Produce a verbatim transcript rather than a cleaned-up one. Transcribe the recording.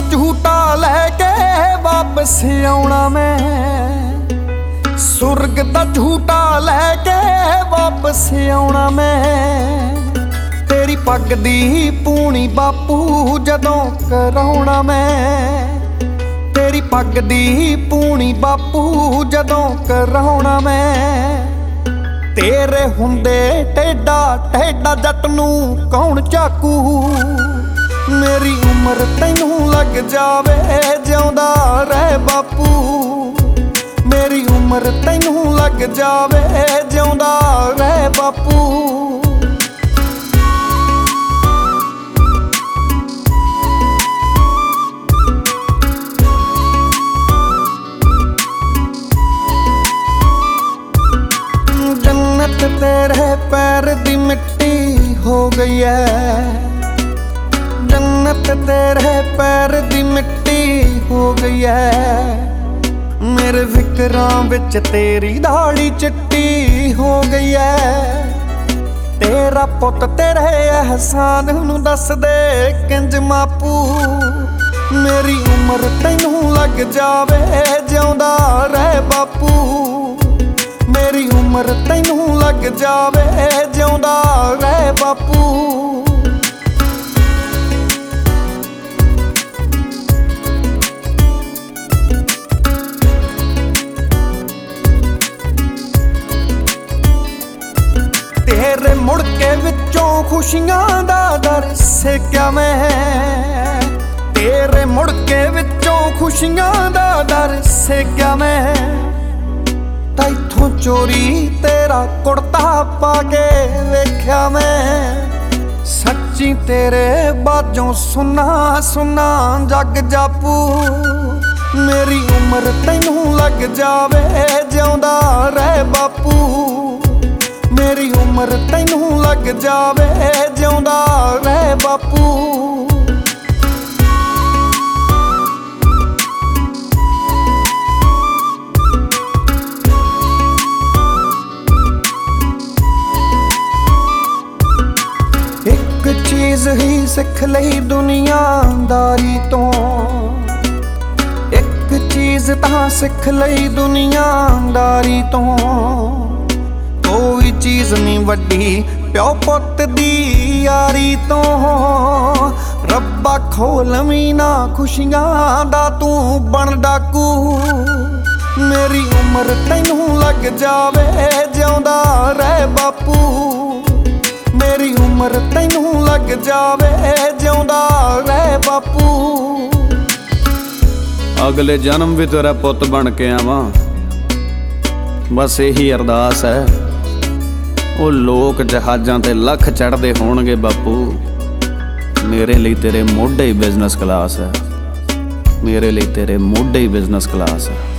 ਝੂਟਾ ਲੈ ਕੇ ਵਾਪਸ ਆਉਣਾ ਮੈਂ, ਸੁਰਗ ਦਾ ਝੂਟਾ ਲੈ ਕੇ ਵਾਪਸ ਆਉਣਾ ਮੈਂ। ਤੇਰੀ ਪੱਗ ਦੀ ਪੂਣੀ ਬਾਪੂ ਜਦੋਂ ਕਰਾਉਣਾ ਮੈਂ, ਤੇਰੀ ਪੱਗ ਦੀ ਪੂਣੀ ਬਾਪੂ ਜਦੋਂ ਕਰਾਉਣਾ ਮੈਂ। ਤੇਰੇ ਹੁੰਦੇ ਟੇਡਾ ਟੇਡਾ ਜੱਟ ਨੂੰ ਕੌਣ ਚਾਕੂ, ਮੇਰੀ ਉਮਰ ਤੈਨੂੰ ਲੱਗ ਜਾਵੇ ਜਿਉਂਦਾ ਰਹਿ ਬਾਪੂ, ਮੇਰੀ ਉਮਰ ਤੈਨੂੰ ਲੱਗ ਜਾਵੇ ਜਿਉਂਦਾ ਰਹਿ ਬਾਪੂ। जन्नत तेरे पैर दी मिट्टी हो गई है, जन्नत तेरे पैर दी मिट्टी हो गई है। मेरे फिकरां विच तेरी दाढ़ी चिट्टी हो गई है। तेरा पुत तेरे एहसान नूं दस दे किंज मापू, मेरी उम्र तैनूं लग जावे जिउंदा रह बापू, मेरी उम्र तैनूं लग जावे जिउंदा रह बापू। तेरे मुड़के विचों खुशियां दा दर सेक्या मैं, तेरे मुड़के विचों खुशियां दा दर सेक्या मैं। तैथों चोरी तेरा कुड़ता पाके वेख्या मैं, सच्ची तेरे बाजों सुना सुना जग जापू, मेरी उम्र तैनूं लग जावे जिउंदा रह बापू, मेरी उम्र तैनूं लग जावे जिउंदा रह बापू। एक चीज ही सिख लई दुनियादारी तो, एक चीज तां सिख लई दुनियादारी तो। कोई चीज नहीं वड्डी प्यो पुत दी यारी तो, रब्बा खोलवी ना खुशियां दा तू बन डाकू, मेरी उम्र तैनूं लग जावे जिउंदा रह बापू, मेरी उम्र तैनूं लग जावे जिउंदा रह बापू। अगले जन्म भी तेरा पुत बन के आवां, बस यही अरदास है। वो लोक जहाजां ते लख चढ़दे होणगे बापू, मेरे लिए तेरे मोढे ही बिजनेस क्लास है, मेरे लिए तेरे मोढे ही बिजनेस क्लास है।